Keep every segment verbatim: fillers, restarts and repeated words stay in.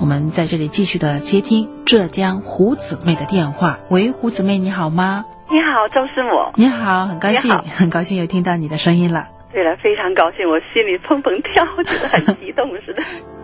我们在这里继续的接听浙江胡姊妹的电话。喂，胡姊妹你好吗？ 你好，周师母。 你好，很高兴很高兴又听到你的声音了。 对了，非常高兴，我心里砰砰跳，觉得很激动似的。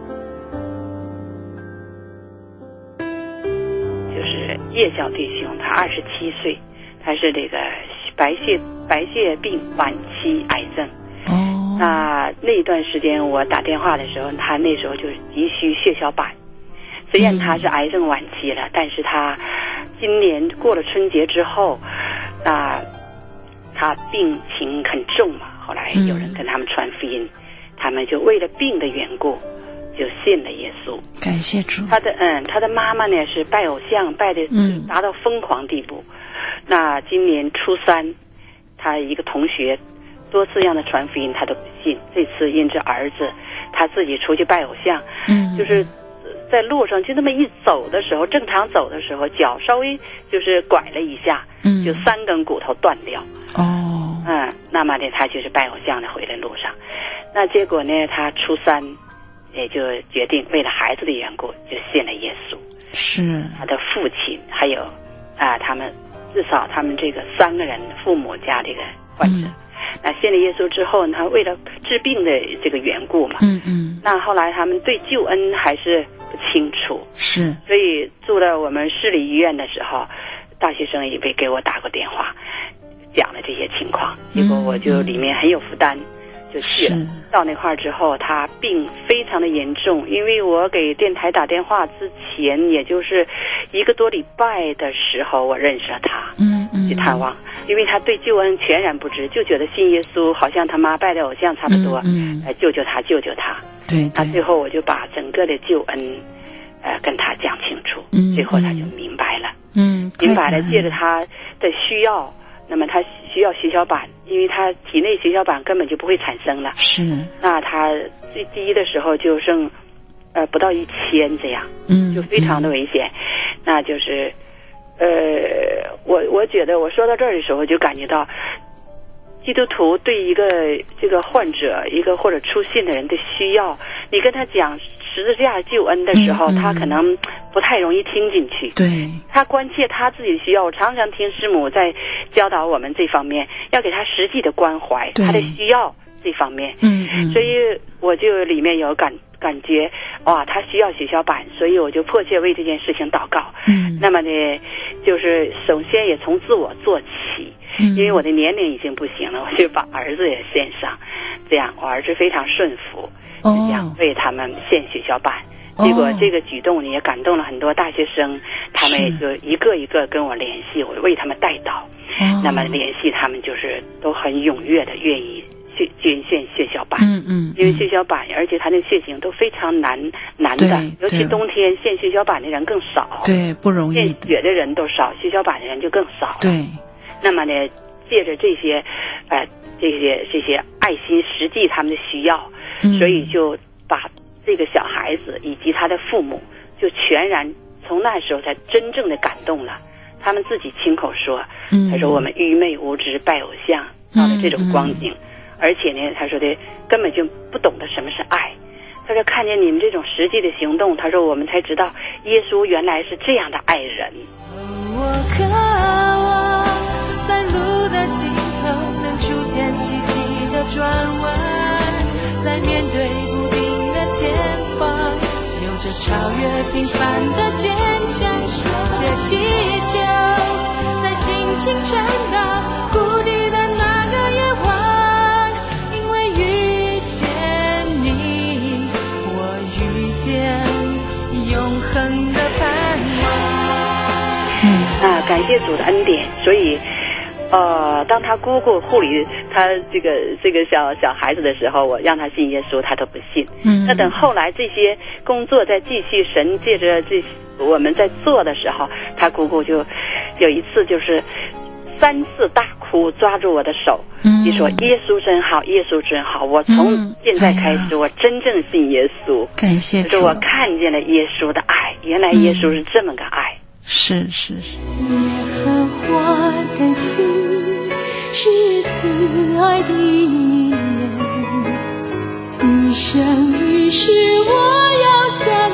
就是叶小弟兄，他二十七岁，他是这个白血白血病晚期癌症。哦。那那一段时间我打电话的时候，他那时候就是急需血小板。虽然他是癌症晚期了，嗯、但是他今年过了春节之后，那他病情很重嘛。后来有人跟他们传福音，嗯、他们就为了病的缘故，就信了耶稣。 感谢主。 他的嗯，他的妈妈呢是拜偶像，拜的达到疯狂地步。嗯、那今年初三，他一个同学多次让他传福音，他都不信。这次因着儿子，他自己出去拜偶像，嗯，就是在路上就那么一走的时候，正常走的时候，脚稍微就是拐了一下，嗯，就三根骨头断掉。哦，嗯，那么呢，他就是拜偶像的回来路上，那结果呢，他初三也就决定为了孩子的缘故，就信了耶稣。 是他的父亲还有啊，他们至少他们这个三个人父母家这个患者。嗯，那信了耶稣之后，他为了治病的这个缘故嘛，嗯嗯，那后来他们对救恩还是不清楚， 是， 所以住在我们市里医院的时候，大学生也被给我打过电话，讲了这些情况，结果我就里面很有负担，就去了。到那块儿之后，他病非常的严重，因为我给电台打电话之前，也就是一个多礼拜的时候，我认识了他，嗯嗯，去探望，因为他对救恩全然不知，就觉得信耶稣好像他妈拜的偶像差不多，嗯，呃，救救他，救救他。 对， 他最后我就把整个的救恩，呃，跟他讲清楚，嗯，最后他就明白了，嗯，明白了，借着他的需要。那么他需要血小板，因为他体内血小板根本就不会产生了。 是。那他最低的时候就剩，呃，不到一千这样，嗯，就非常的危险。嗯、那就是，呃，我我觉得我说到这儿的时候，就感觉到，基督徒对一个这个患者，一个或者出信的人的需要，你跟他讲十字架救恩的时候，嗯嗯、他可能不太容易听进去。 对， 他关切他自己的需要。我常常听师母在教导我们这方面，要给他实际的关怀，他的需要这方面。嗯嗯。所以我就里面有感感觉，哇，他需要血小板，所以我就迫切为这件事情祷告。嗯。那么呢，就是首先也从自我做起，嗯、因为我的年龄已经不行了，我就把儿子也献上，这样我儿子非常顺服。这样为他们献血小板，哦、结果这个举动也感动了很多大学生，他们也就一个一个跟我联系，我为他们代祷。哦、那么联系他们就是都很踊跃的愿意去捐献血小板。嗯嗯，因为血小板，而且他那血型都非常难难的，尤其冬天献血小板的人更少。 对，不容易。 献血的人都少，血小板的人就更少了。 对。 那么呢，借着这些，呃，这些这些爱心，实际他们的需要。所以就把这个小孩子以及他的父母就全然从那时候才真正的感动了，他们自己亲口说，他说我们愚昧无知拜偶像到了这种光景，而且呢他说的根本就不懂得什么是爱，他说看见你们这种实际的行动，他说我们才知道耶稣原来是这样的爱人。 我渴望在路的尽头能出现奇迹的转弯，在面对不定的前方，有着超越平凡的坚强，世界祈求在心情沉到谷底的那个夜晚，因为遇见你，我遇见永恒的盼望。 嗯啊，感谢主的恩典，所以呃，当他姑姑护理他这个这个小小孩子的时候，我让他信耶稣，他都不信。嗯，那等后来这些工作在继续，神借着这我们在做的时候，他姑姑就有一次就是三次大哭，抓住我的手，嗯，就说耶稣真好，耶稣真好。我从现在开始，嗯哎、我真正信耶稣。 感谢主， 就是我看见了耶稣的爱，原来耶稣是这么个爱。 嗯、是是是。 耶和华甘心是慈爱的人，一生一世我要赞美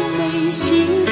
心